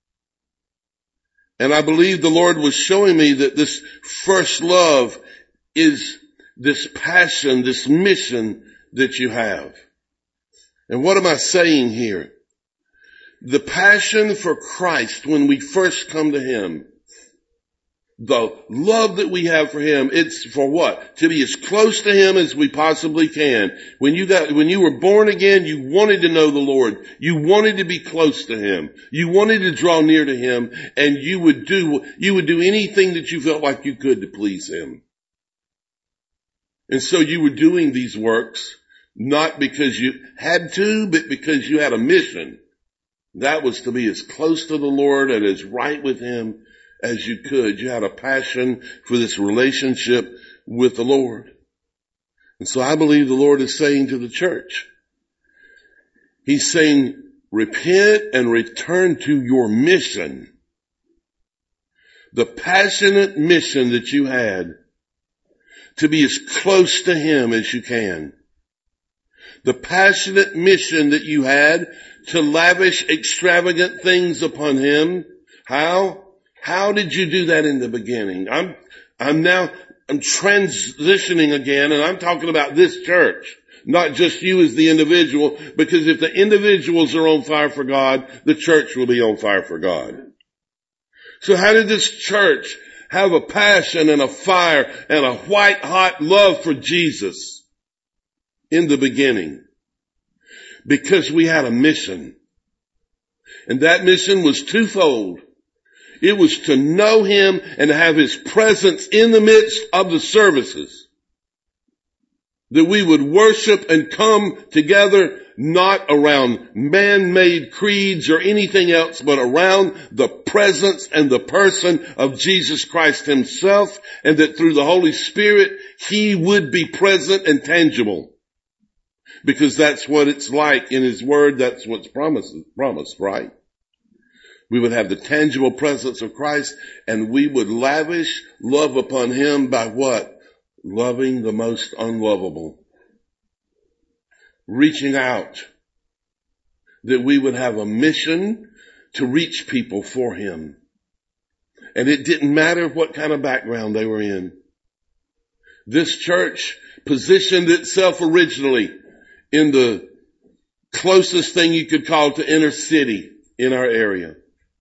A: And I believe the Lord was showing me that this first love is this passion, this mission that you have. And what am I saying here? The passion for Christ when we first come to Him. The love that we have for Him, it's for what? To be as close to Him as we possibly can. When you got, when you were born again, you wanted to know the Lord. You wanted to be close to Him. You wanted to draw near to Him, and you would do, you would do anything that you felt like you could to please Him. And so you were doing these works, not because you had to, but because you had a mission. That was to be as close to the Lord and as right with Him as you could. You had a passion for this relationship with the Lord. And so I believe the Lord is saying to the church, He's saying, repent and return to your mission. The passionate mission that you had to be as close to Him as you can. The passionate mission that you had to lavish extravagant things upon Him. How? How did you do that in the beginning? I'm, I'm now, I'm transitioning again, and I'm talking about this church, not just you as the individual, because if the individuals are on fire for God, the church will be on fire for God. So how did this church have a passion and a fire and a white hot love for Jesus in the beginning? Because we had a mission. And that mission was twofold. It was to know Him and to have His presence in the midst of the services. That we would worship and come together not around man-made creeds or anything else, but around the presence and the person of Jesus Christ Himself, and that through the Holy Spirit, He would be present and tangible. Because that's what it's like in His Word. That's what's promised, promised, right? We would have the tangible presence of Christ, and we would lavish love upon Him by what? Loving the most unlovable. Reaching out. That we would have a mission to reach people for Him. And it didn't matter what kind of background they were in. This church positioned itself originally in the closest thing you could call to inner city in our area.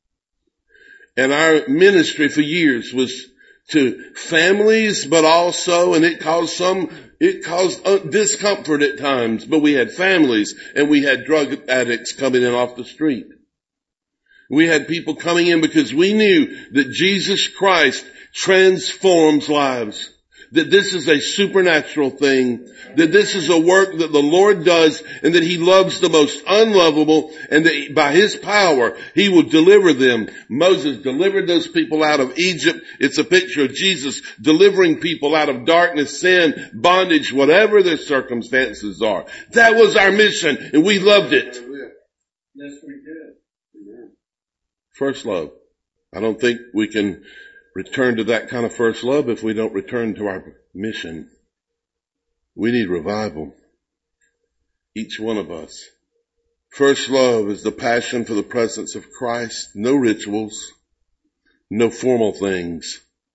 A: And our ministry for years was to families, but also, and it caused some, it caused discomfort at times, but we had families and we had drug addicts coming in off the street. We had people coming in because we knew that Jesus Christ transforms lives. that this is a supernatural thing, that this is a work that the Lord does, and that He loves the most unlovable, and that by His power, He will deliver them. Moses delivered those people out of Egypt. It's a picture of Jesus delivering people out of darkness, sin, bondage, whatever their circumstances are. That was our mission, and we loved it.
B: Yes, we did.
A: First love. I don't think we can return to that kind of first love if we don't return to our mission. We need revival. Each one of us. First love is the passion for the presence of Christ. No rituals. No formal things.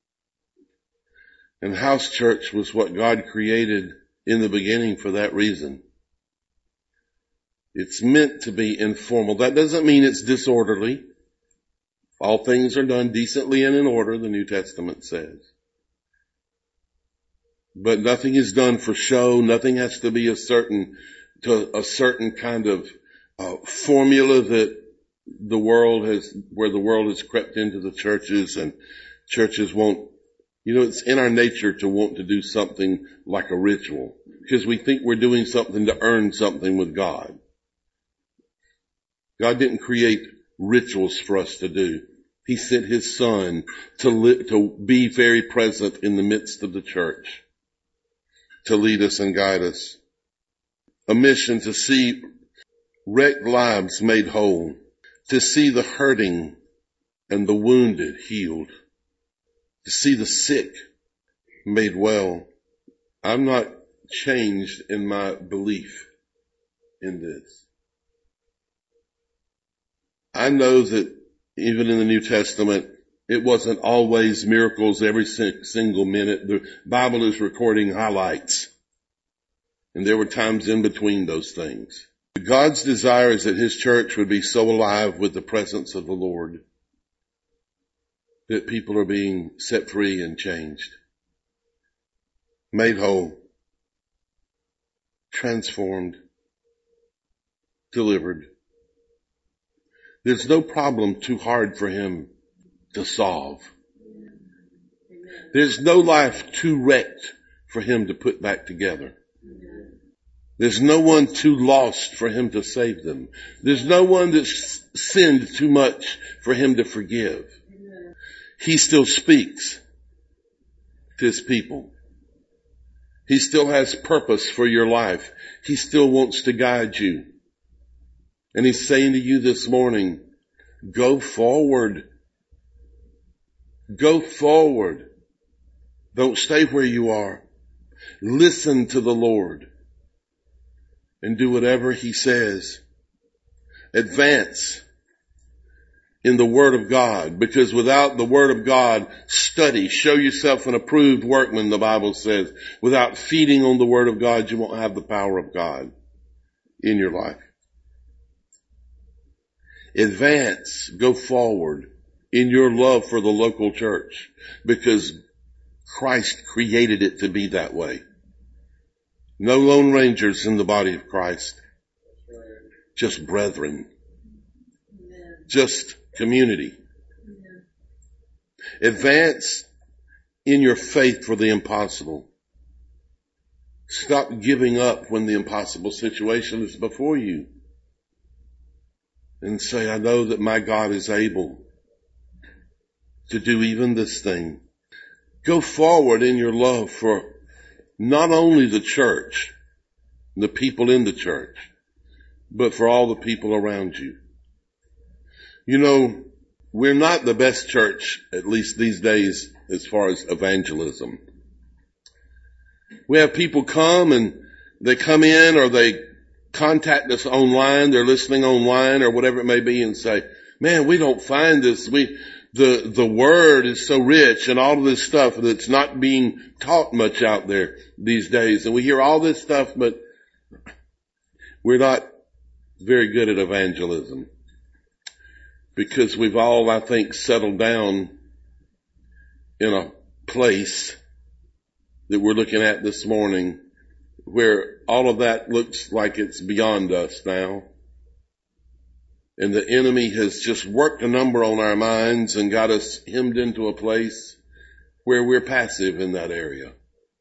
A: And house church was what God created in the beginning for that reason. It's meant to be informal. That doesn't mean it's disorderly. All things are done decently and in order, the New Testament says. But nothing is done for show. Nothing has to be a certain, to a certain kind of uh, formula that the world has, where the world has crept into the churches, and churches won't, you know, it's in our nature to want to do something like a ritual because we think we're doing something to earn something with God. God didn't create rituals for us to do. He sent His Son to li- to be very present in the midst of the church, to lead us and guide us. A mission to see wrecked lives made whole, to see the hurting and the wounded healed, to see the sick made well. I'm not changed in my belief in this. I know that even in the New Testament, it wasn't always miracles every single minute. The Bible is recording highlights. And there were times in between those things. God's desire is that His church would be so alive with the presence of the Lord that people are being set free and changed, made whole, transformed, delivered. There's no problem too hard for Him to solve. There's no life too wrecked for Him to put back together. There's no one too lost for Him to save them. There's no one that's sinned too much for Him to forgive. He still speaks to His people. He still has purpose for your life. He still wants to guide you. And He's saying to you this morning, go forward. Go forward. Don't stay where you are. Listen to the Lord and do whatever He says. Advance in the Word of God, because without the Word of God, study, show yourself an approved workman, the Bible says. Without feeding on the Word of God, you won't have the power of God in your life. Advance, go forward in your love for the local church, because Christ created it to be that way. No lone rangers in the body of Christ. Just brethren. Just community. Advance in your faith for the impossible. Stop giving up when the impossible situation is before you. And say, I know that my God is able to do even this thing. Go forward in your love for not only the church, the people in the church, but for all the people around you. You know, we're not the best church, at least these days, as far as evangelism. We have people come and they come in, or they contact us online, they're listening online or whatever it may be, and say, man, we don't find this. We, the, the word is so rich and all of this stuff that's not being taught much out there these days. And we hear all this stuff, but we're not very good at evangelism, because we've all, I think, settled down in a place that we're looking at this morning where all of that looks like it's beyond us now. And the enemy has just worked a number on our minds and got us hemmed into a place where we're passive in that area.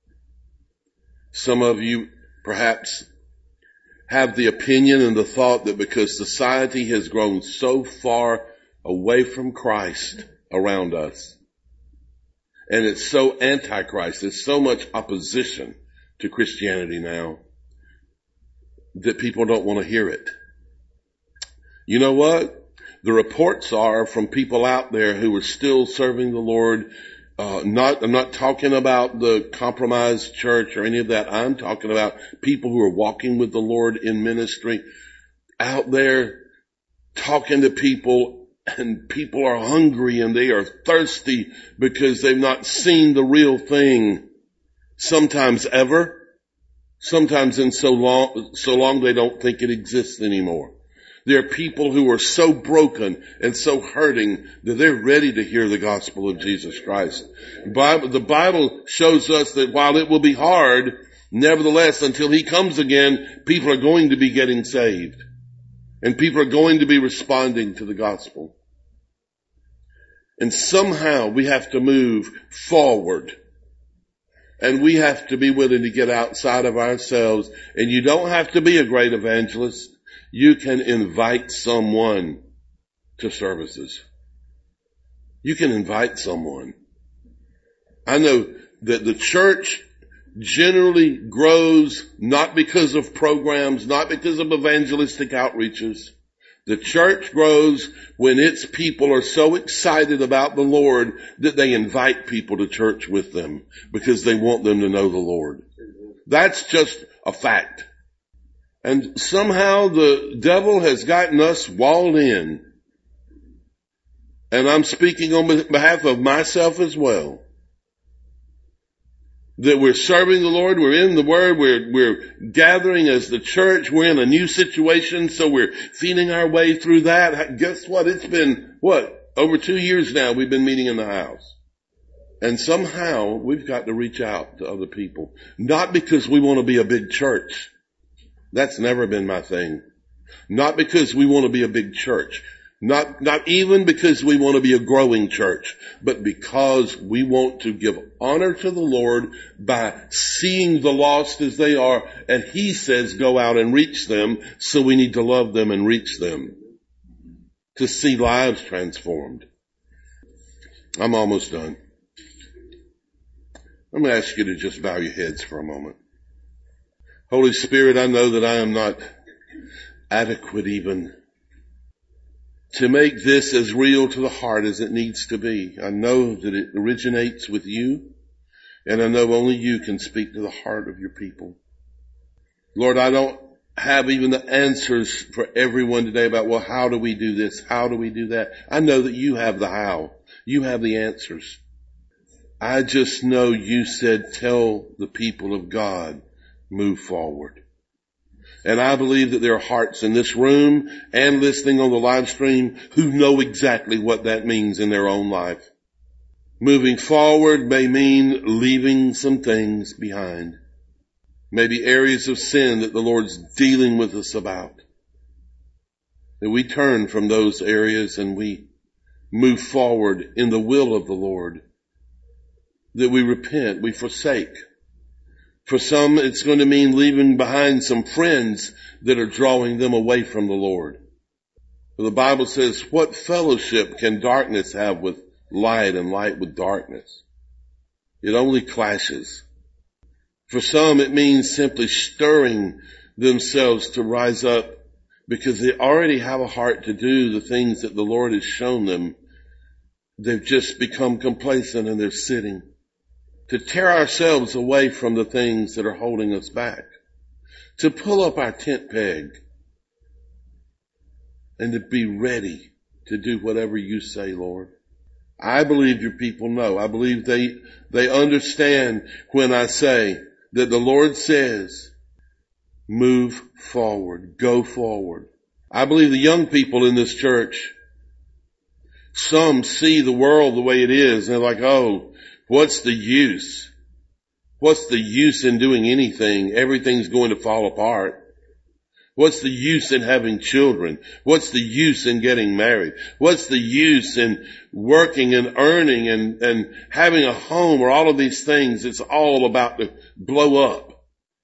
A: Some of you perhaps have the opinion and the thought that because society has grown so far away from Christ around us, and it's so anti-Christ, there's so much opposition to Christianity now, that people don't want to hear it. You know what? The reports are from people out there who are still serving the Lord. Uh, not, I'm not talking about the compromised church or any of that. I'm talking about people who are walking with the Lord in ministry out there talking to people, and people are hungry and they are thirsty because they've not seen the real thing. Sometimes ever. Sometimes in so long, so long they don't think it exists anymore. There are people who are so broken and so hurting that they're ready to hear the gospel of Jesus Christ. Bible, the Bible shows us that while it will be hard, nevertheless, until he comes again, people are going to be getting saved. And people are going to be responding to the gospel. And somehow we have to move forward. And we have to be willing to get outside of ourselves. And you don't have to be a great evangelist. You can invite someone to services. You can invite someone. I know that the church generally grows not because of programs, not because of evangelistic outreaches. The church grows when its people are so excited about the Lord that they invite people to church with them because they want them to know the Lord. That's just a fact. And somehow the devil has gotten us walled in. And I'm speaking on behalf of myself as well. That we're serving the Lord, we're in the Word, we're, we're gathering as the church, we're in a new situation, so we're feeding our way through that. Guess what? It's been, what, over two years now we've been meeting in the house. And somehow we've got to reach out to other people. Not because we want to be a big church. That's never been my thing. Not because we want to be a big church. Not, not even because we want to be a growing church, but because we want to give honor to the Lord by seeing the lost as they are. And he says, go out and reach them. So we need to love them and reach them to see lives transformed. I'm almost done. I'm going to ask you to just bow your heads for a moment. Holy Spirit, I know that I am not adequate even to make this as real to the heart as it needs to be. I know that it originates with you, and I know only you can speak to the heart of your people. Lord, I don't have even the answers for everyone today about, well, how do we do this? How do we do that? I know that you have the how. You have the answers. I just know you said, tell the people of God, move forward. And I believe that there are hearts in this room and listening on the live stream who know exactly what that means in their own life. Moving forward may mean leaving some things behind. Maybe areas of sin that the Lord's dealing with us about. That we turn from those areas and we move forward in the will of the Lord. That we repent, we forsake. For some, it's going to mean leaving behind some friends that are drawing them away from the Lord. The Bible says, what fellowship can darkness have with light and light with darkness? It only clashes. For some, it means simply stirring themselves to rise up because they already have a heart to do the things that the Lord has shown them. They've just become complacent and they're sitting. To tear ourselves away from the things that are holding us back. To pull up our tent peg. And to be ready to do whatever you say, Lord. I believe your people know. I believe they, they understand when I say that the Lord says, move forward, go forward. I believe the young people in this church, some see the world the way it is. And they're like, oh, what's the use? What's the use in doing anything? Everything's going to fall apart. What's the use in having children? What's the use in getting married? What's the use in working and earning and, and having a home or all of these things? It's all about to blow up.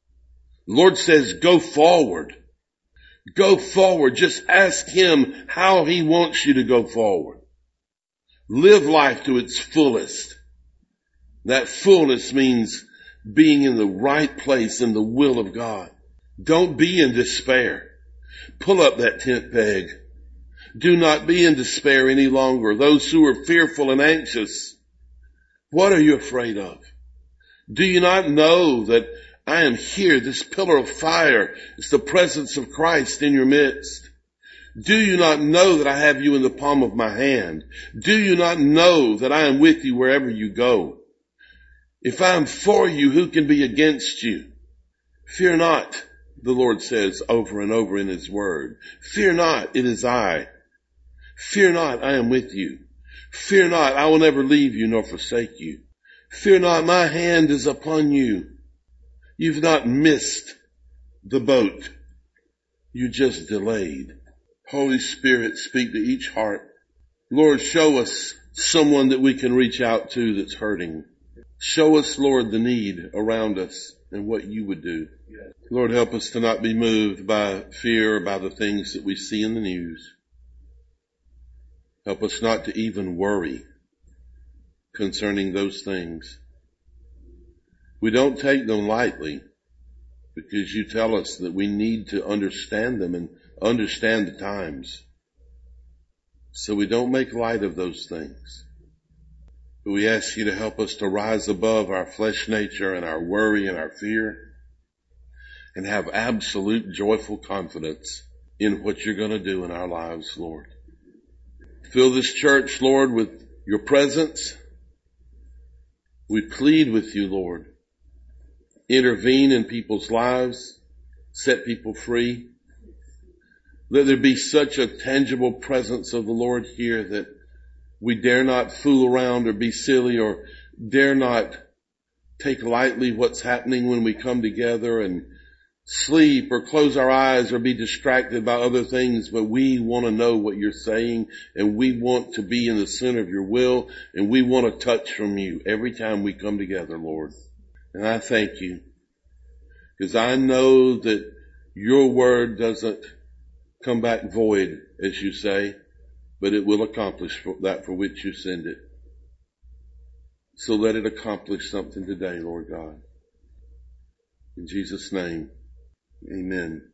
A: The Lord says, go forward. Go forward. Just ask Him how He wants you to go forward. Live life to its fullest. That fullness means being in the right place in the will of God. Don't be in despair. Pull up that tent peg. Do not be in despair any longer. Those who are fearful and anxious, what are you afraid of? Do you not know that I am here? This pillar of fire is the presence of Christ in your midst. Do you not know that I have you in the palm of my hand? Do you not know that I am with you wherever you go? If I am for you, who can be against you? Fear not, the Lord says over and over in His word. Fear not, it is I. Fear not, I am with you. Fear not, I will never leave you nor forsake you. Fear not, my hand is upon you. You've not missed the boat. You just delayed. Holy Spirit, speak to each heart. Lord, show us someone that we can reach out to that's hurting. Show us, Lord, the need around us and what you would do. Lord, help us to not be moved by fear or by the things that we see in the news. Help us not to even worry concerning those things. We don't take them lightly because you tell us that we need to understand them and understand the times. So we don't make light of those things. But we ask you to help us to rise above our flesh nature and our worry and our fear and have absolute joyful confidence in what you're going to do in our lives, Lord. Fill this church, Lord, with your presence. We plead with you, Lord. Intervene in people's lives. Set people free. Let there be such a tangible presence of the Lord here that we dare not fool around or be silly or dare not take lightly what's happening when we come together and sleep or close our eyes or be distracted by other things. But we want to know what you're saying, and we want to be in the center of your will, and we want to touch from you every time we come together, Lord. And I thank you because I know that your word doesn't come back void, as you say, but it will accomplish that for which you send it. So let it accomplish something today, Lord God. In Jesus' name, amen.